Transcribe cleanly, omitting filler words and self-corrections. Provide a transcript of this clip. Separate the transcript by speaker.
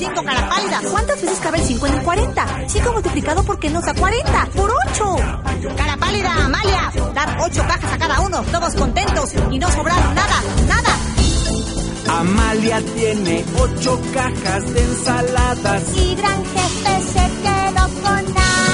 Speaker 1: 5, cara pálida.
Speaker 2: ¿Cuántas veces cabe el 5 en el 40? 5 multiplicado por qué nos da 40. ¡Por 8!
Speaker 1: Cara pálida, Amalia. Dar 8 cajas a cada uno, todos contentos y no sobraron nada, nada.
Speaker 3: Amalia tiene 8 cajas de ensaladas.
Speaker 4: Y Gran Jefe se quedó con nada.